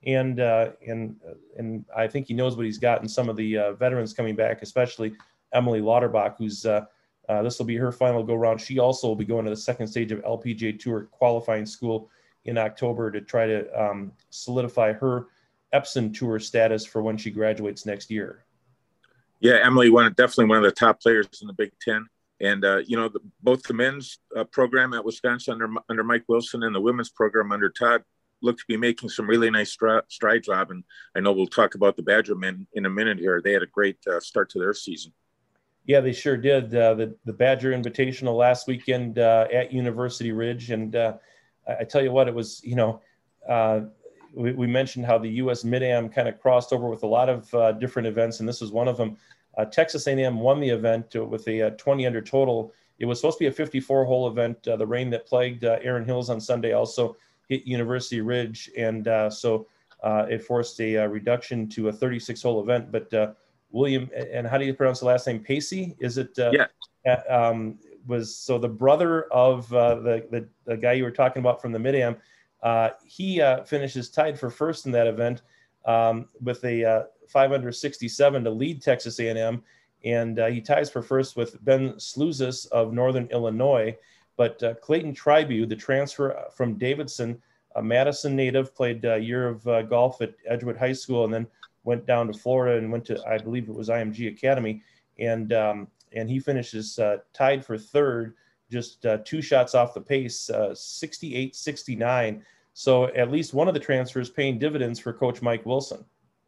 Speaker 3: and uh, and and I think he knows what he's got in some of the uh, veterans coming back, especially Emily Lauterbach, who's uh, uh, this will be her final go round. She also will be going to the second stage of L P G A Tour qualifying school in October to try to um, solidify her Epson Tour status for when she graduates next year.
Speaker 2: Yeah, Emily, one definitely one of the top players in the Big Ten, and uh, you know the, both the men's uh, program at Wisconsin under under Mike Wilson and the women's program under Todd look to be making some really nice stri- strides, Rob. And I know we'll talk about the Badger men in a minute here. They had a great uh, start to their season.
Speaker 3: Yeah, they sure did. Uh, the the Badger Invitational last weekend uh, at University Ridge, and uh, I, I tell you what, it was you know. Uh, We, we mentioned how the U S Mid-Am kind of crossed over with a lot of uh, different events, and this was one of them. Uh, Texas A and M won the event with a uh, twenty under total. It was supposed to be a fifty-four hole event. Uh, the rain that plagued uh, Erin Hills on Sunday also hit University Ridge, and uh, so uh, it forced a uh, reduction to a thirty-six hole event. But uh, William, and how do you pronounce the last name? Pacey? Is it? Uh,
Speaker 2: yeah.
Speaker 3: Um, was so the brother of uh, the, the the guy you were talking about from the Mid-Am. Uh, he uh, finishes tied for first in that event um, with a uh, five under sixty-seven to lead Texas A and M, and uh, he ties for first with Ben Sluzis of Northern Illinois. But uh, Clayton Tribu, the transfer from Davidson, a Madison native, played a year of uh, golf at Edgewood High School, and then went down to Florida and went to, I believe it was I M G Academy, and um, and he finishes uh, tied for third, just uh, two shots off the pace, uh, sixty-eight sixty-nine. So at least one of the transfers paying dividends for Coach Mike Wilson.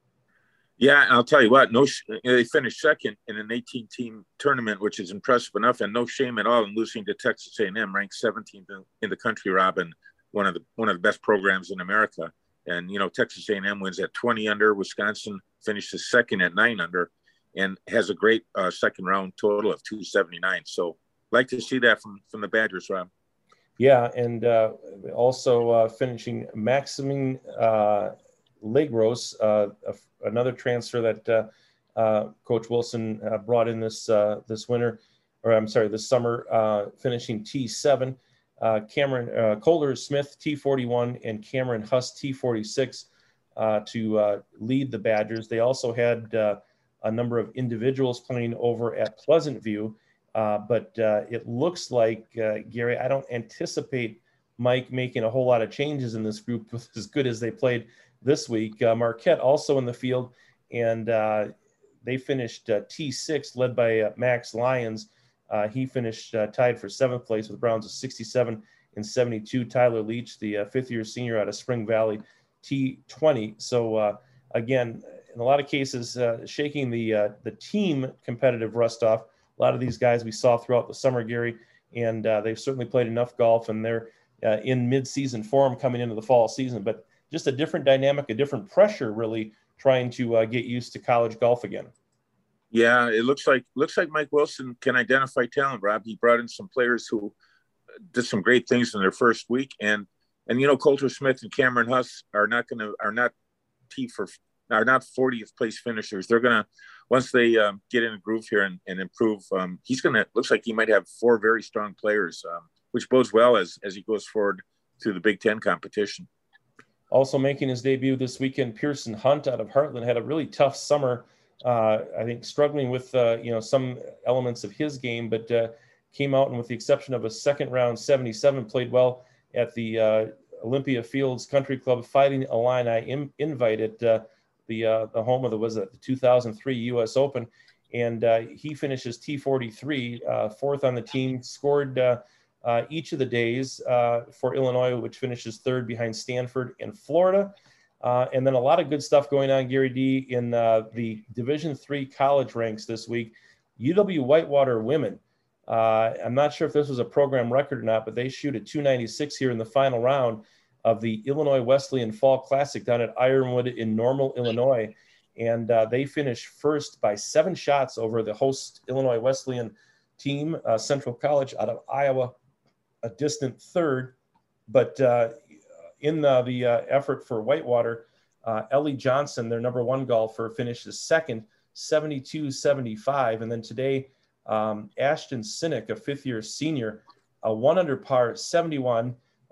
Speaker 2: Yeah, I'll tell you what, no, they finished second in an eighteen-team tournament, which is impressive enough, and no shame at all in losing to Texas A and M, ranked seventeenth in the country, Robin, one of the one of the best programs in America. And, you know, Texas A and M wins at twenty under, Wisconsin finishes second at nine under, and has a great uh, second round total of two seventy-nine. So like to see that from, from the Badgers, Rob.
Speaker 3: Yeah, and uh, also uh, finishing Maximin uh, Legros, uh, another transfer that uh, uh, Coach Wilson uh, brought in this uh, this winter, or I'm sorry, this summer, uh, finishing T seven. Uh, Cameron uh, Colder Smith T forty-one and Cameron Huss T forty-six uh, to uh, lead the Badgers. They also had uh, a number of individuals playing over at Pleasant View. Uh, but uh, it looks like, uh, Gary, I don't anticipate Mike making a whole lot of changes in this group as good as they played this week. Uh, Marquette also in the field, and uh, they finished uh, T six, led by uh, Max Lyons. Uh, he finished uh, tied for seventh place with Browns of sixty-seven and seventy-two. Tyler Leach, the uh, fifth-year senior out of Spring Valley, T twenty. So, uh, again, in a lot of cases, uh, shaking the uh, the team competitive rust off. A lot of these guys we saw throughout the summer, Gary, and uh, they've certainly played enough golf, and they're uh, in mid-season form coming into the fall season. But just a different dynamic, a different pressure, really trying to uh, get used to college golf again.
Speaker 2: Yeah, it looks like looks like Mike Wilson can identify talent, Rob. He brought in some players who did some great things in their first week, and and you know Coulter Smith and Cameron Huss are not going to are not T for are not fortieth place finishers. They're gonna once they um, get in a groove here and, and improve. Um, he's gonna looks like he might have four very strong players, um, which bodes well as as he goes forward through the Big Ten competition.
Speaker 3: Also making his debut this weekend, Pearson Hunt out of Heartland had a really tough summer. Uh, I think struggling with uh, you know some elements of his game, but uh, came out and with the exception of a second round seventy-seven, played well at the uh, Olympia Fields Country Club Fighting Illini in, invite at uh, the uh, the home of the was it the two thousand three U S Open, and uh, he finishes T forty-three, uh, fourth on the team, scored uh, uh, each of the days uh, for Illinois, which finishes third behind Stanford and Florida. Uh, and then a lot of good stuff going on, Gary D, in uh, the Division three college ranks this week. U W Whitewater women. Uh, I'm not sure if this was a program record or not, but they shoot at two ninety-six here in the final round of the Illinois Wesleyan Fall Classic down at Ironwood in Normal, Illinois. And uh, they finished first by seven shots over the host Illinois Wesleyan team, uh, Central College out of Iowa, a distant third. But uh, in the, the uh, effort for Whitewater, uh, Ellie Johnson, their number one golfer, finishes second, seventy-two seventy-five. And then today, um, Ashton Sinek, a fifth-year senior, a one under par seventy-one,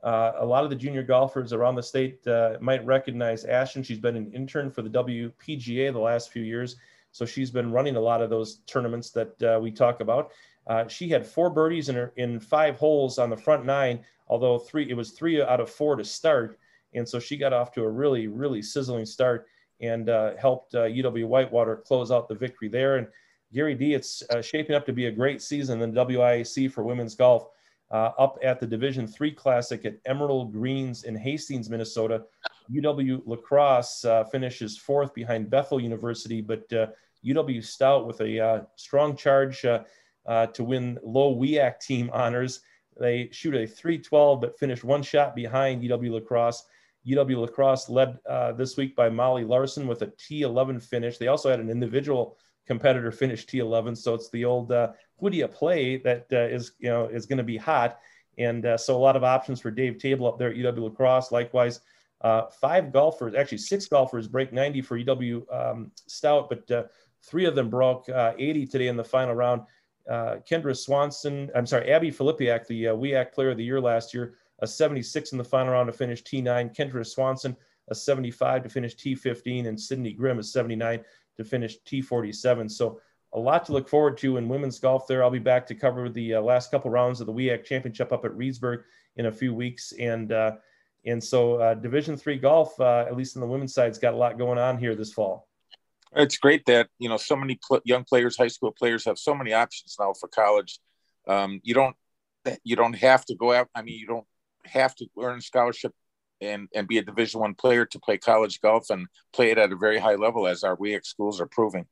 Speaker 3: Uh, a lot of the junior golfers around the state uh, might recognize Ashton. She's been an intern for the W P G A the last few years, so she's been running a lot of those tournaments that uh, we talk about. Uh, she had four birdies in her in five holes on the front nine, although three it was three out of four to start, and so she got off to a really really sizzling start and uh, helped uh, U W Whitewater close out the victory there. And Gary D, it's uh, shaping up to be a great season in W I A C for women's golf. Uh, up at the Division three Classic at Emerald Greens in Hastings, Minnesota. U W La Crosse uh, finishes fourth behind Bethel University, but uh, U W Stout with a uh, strong charge uh, uh, to win low W I A C team honors. They shoot a three twelve, but finished one shot behind U W La Crosse. U W La Crosse led uh, this week by Molly Larson with a T eleven finish. They also had an individual competitor finish T eleven, so it's the old uh, who do you play that uh, is you know is going to be hot, and uh, so a lot of options for Dave Table up there at U W La Crosse. Likewise, uh, five golfers, actually six golfers break ninety for U W um, Stout, but uh, three of them broke uh, eighty today in the final round. Uh, Kendra Swanson, I'm sorry, Abby Filipiak, the uh, W I A C Player of the Year last year, a seventy-six in the final round to finish T nine. Kendra Swanson, a seventy-five to finish T fifteen, and Sydney Grimm, a seventy-nine to finish T forty-seven. So a lot to look forward to in women's golf there. I'll be back to cover the uh, last couple rounds of the W I A C Championship up at Reedsburg in a few weeks. And uh, and so uh, Division three golf, uh, at least on the women's side, has got a lot going on here this fall.
Speaker 2: It's great that, you know, so many pl- young players, high school players have so many options now for college. Um, you don't you don't have to go out. I mean, you don't have to earn a scholarship and, and be a Division One player to play college golf and play it at a very high level, as our W I A C schools are proving.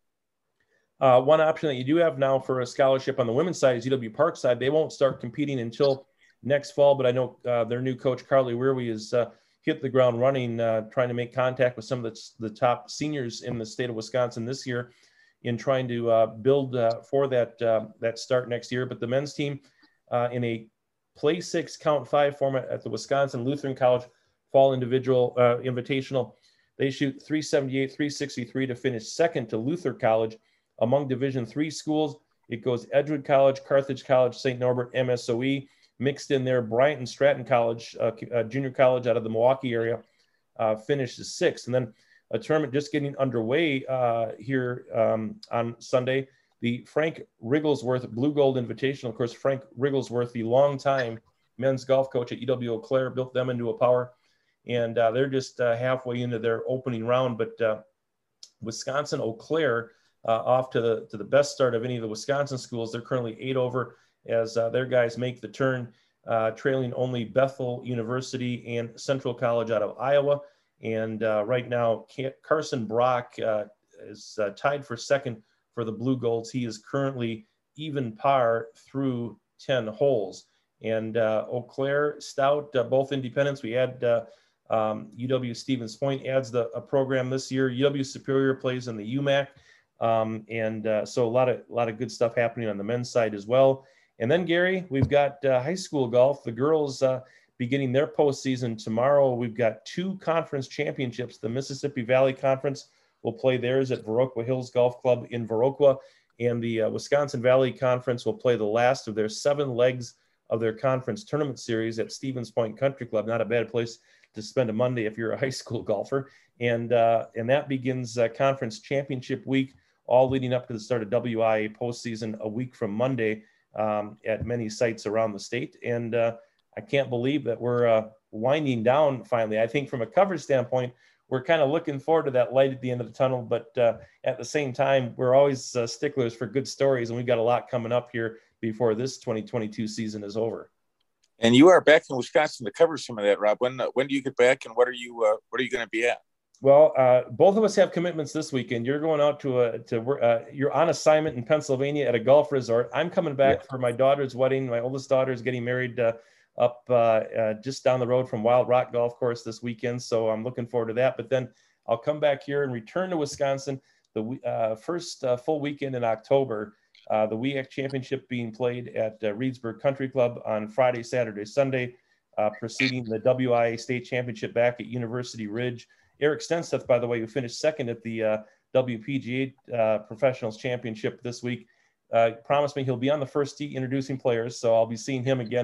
Speaker 3: Uh, one option that you do have now for a scholarship on the women's side is U W Parkside. They won't start competing until next fall, but I know uh, their new coach, Carly Weirby, has uh, hit the ground running, uh, trying to make contact with some of the, the top seniors in the state of Wisconsin this year in trying to uh, build uh, for that, uh, that start next year. But the men's team uh, in a play six, count five format at the Wisconsin Lutheran College Fall Individual uh, Invitational, they shoot three seventy-eight, three sixty-three to finish second to Luther College. Among Division three schools, it goes Edgewood College, Carthage College, Saint Norbert, M S O E. Mixed in there, Bryant and Stratton College, uh, uh, junior college out of the Milwaukee area, uh, finishes sixth. And then a tournament just getting underway uh, here um, on Sunday, the Frank Rigglesworth Blue Gold Invitational. Of course, Frank Rigglesworth, the longtime men's golf coach at U W Eau Claire, built them into a power. And uh, they're just uh, halfway into their opening round. But uh, Wisconsin Eau Claire, Uh, off to the to the best start of any of the Wisconsin schools. They're currently eight over as uh, their guys make the turn, uh, trailing only Bethel University and Central College out of Iowa. And uh, right now, Carson Brock uh, is uh, tied for second for the Blue Golds. He is currently even par through ten holes. And uh, Eau Claire, Stout, uh, both independents. We had uh, um, U W Stevens Point adds the a program this year. U W Superior plays in the U M A C. Um, and uh, so a lot of a lot of good stuff happening on the men's side as well. And then, Gary, we've got uh, high school golf. The girls uh, beginning their postseason tomorrow. We've got two conference championships. The Mississippi Valley Conference will play theirs at Viroqua Hills Golf Club in Viroqua, and the uh, Wisconsin Valley Conference will play the last of their seven legs of their conference tournament series at Stevens Point Country Club. Not a bad place to spend a Monday if you're a high school golfer. And uh, and that begins uh, conference championship week, all leading up to the start of W I A postseason a week from Monday um, at many sites around the state. And uh, I can't believe that we're uh, winding down finally. I think from a coverage standpoint, we're kind of looking forward to that light at the end of the tunnel. But uh, at the same time, we're always uh, sticklers for good stories. And we've got a lot coming up here before this twenty twenty-two season is over.
Speaker 2: And you are back in Wisconsin to cover some of that, Rob. When when do you get back, and what are you uh, what are you going to be at?
Speaker 3: Well, uh, both of us have commitments this weekend. You're going out to a to uh, you're on assignment in Pennsylvania at a golf resort. I'm coming back yeah. for my daughter's wedding. My oldest daughter is getting married uh, up uh, uh, just down the road from Wild Rock Golf Course this weekend, so I'm looking forward to that. But then I'll come back here and return to Wisconsin the uh, first uh, full weekend in October. Uh, the W I A C Championship being played at uh, Reedsburg Country Club on Friday, Saturday, Sunday, uh, preceding the W I A State Championship back at University Ridge. Eric Stensteth, by the way, who finished second at the uh, W P G A uh, Professionals Championship this week, uh, promised me he'll be on the first tee introducing players, so I'll be seeing him again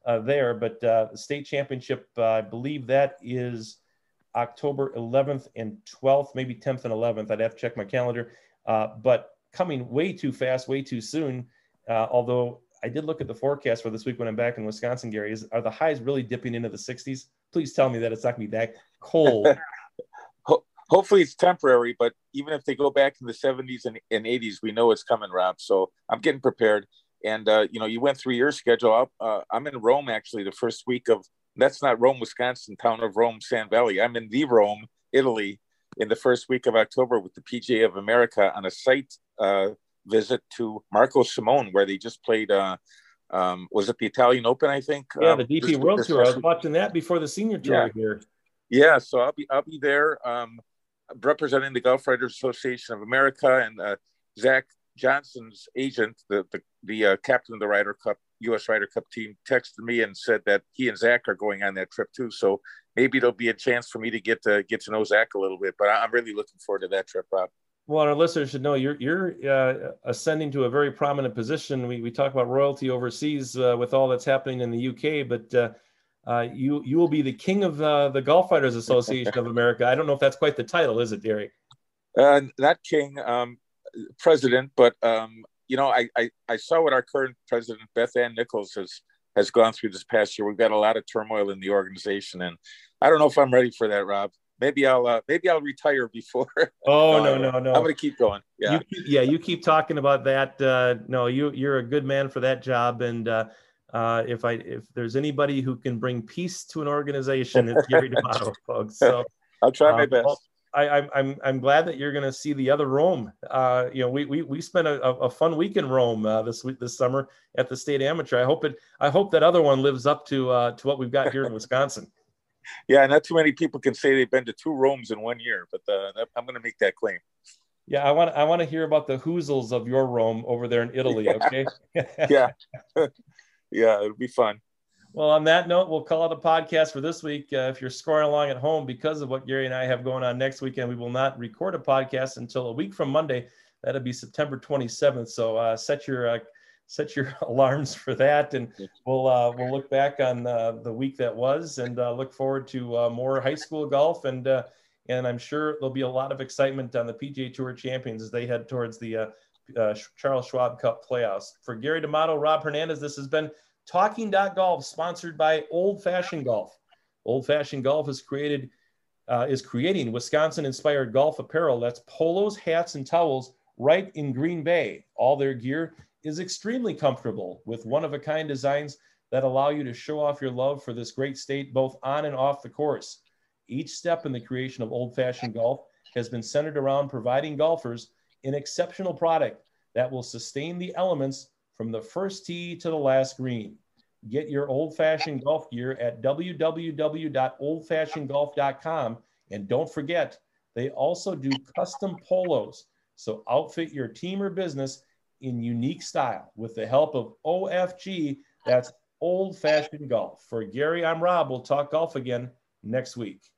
Speaker 3: uh, there. But uh, the state championship, uh, I believe that is October eleventh and twelfth, maybe tenth and eleventh. I'd have to check my calendar. Uh, but coming way too fast, way too soon. Uh, although I did look at the forecast for this week when I'm back in Wisconsin, Gary. Is, are the highs really dipping into the sixties? Please tell me that it's not going to be that cold.
Speaker 2: Hopefully it's temporary, but even if they go back in the seventies and, and eighties, we know it's coming, Rob. So I'm getting prepared. And, uh, you know, you went through your schedule. Uh, I'm in Rome, actually, the first week of, that's not Rome, Wisconsin, town of Rome, Sand Valley. I'm in the Rome, Italy, in the first week of October with the P G A of America on a site uh, visit to Marco Simone, where they just played, uh, um, was it the Italian Open, I think?
Speaker 3: Yeah,
Speaker 2: um,
Speaker 3: the D P
Speaker 2: this,
Speaker 3: World
Speaker 2: this
Speaker 3: Tour. I was watching that before the senior tour
Speaker 2: yeah.
Speaker 3: here.
Speaker 2: Yeah, so I'll be I'll be there um, representing the Golf Writers Association of America, and uh, Zach Johnson's agent, the the, the uh, captain of the Ryder Cup, U S Ryder Cup team, texted me and said that he and Zach are going on that trip too. So maybe it'll be a chance for me to get to get to know Zach a little bit. But I'm really looking forward to that trip, Rob.
Speaker 3: Well, our listeners should know you're you're uh, ascending to a very prominent position. We we talk about royalty overseas uh, with all that's happening in the U K, but uh, uh, you you will be the king of uh, the Golf Writers Association of America. I don't know if that's quite the title, is it, Gary?
Speaker 2: Uh, not king, um, president, but um, you know, I, I I saw what our current president, Beth Ann Nichols, has has gone through this past year. We've got a lot of turmoil in the organization, and I don't know if I'm ready for that, Rob. Maybe I'll uh, maybe I'll retire before.
Speaker 3: Oh no no no! no.
Speaker 2: I'm going to keep going. Yeah,
Speaker 3: you keep, yeah. You keep talking about that. Uh, no, you you're a good man for that job. And uh, uh, if I if there's anybody who can bring peace to an organization, it's Gary D'Amato, folks. So
Speaker 2: I'll try my
Speaker 3: uh,
Speaker 2: best.
Speaker 3: Well, I, I'm I'm I'm glad that you're going to see the other Rome. Uh, you know, we we we spent a, a fun week in Rome uh, this week this summer at the State Amateur. I hope it. I hope that other one lives up to uh, to what we've got here in Wisconsin.
Speaker 2: Yeah, not too many people can say they've been to two Romes in one year, but uh, I'm going to make that claim.
Speaker 3: Yeah, I want I want to hear about the Hoozles of your Rome over there in Italy. Okay.
Speaker 2: Yeah, yeah, it'll be fun.
Speaker 3: Well, on that note, we'll call it a podcast for this week. Uh, if you're scoring along at home, because of what Gary and I have going on next weekend, we will not record a podcast until a week from Monday. That'll be September twenty-seventh. So uh, set your uh, set your alarms for that, and we'll uh, we'll look back on uh, the week that was, and uh, look forward to uh, more high school golf, and uh, and I'm sure there'll be a lot of excitement on the P G A Tour champions as they head towards the uh, uh, Charles Schwab Cup playoffs. For Gary D'Amato, Rob Hernandez, this has been Talking Golf, sponsored by Old Fashioned Golf. Old Fashioned Golf is created uh, is creating Wisconsin-inspired golf apparel. That's polos, hats, and towels right in Green Bay. All their gear is extremely comfortable with one-of-a-kind designs that allow you to show off your love for this great state, both on and off the course. Each step in the creation of Old Fashioned Golf has been centered around providing golfers an exceptional product that will sustain the elements from the first tee to the last green. Get your Old Fashioned Golf gear at w w w dot old fashioned golf dot com. And don't forget, they also do custom polos. So outfit your team or business in unique style with the help of O F G. That's Old Fashioned Golf. For Gary, I'm Rob. We'll talk golf again next week.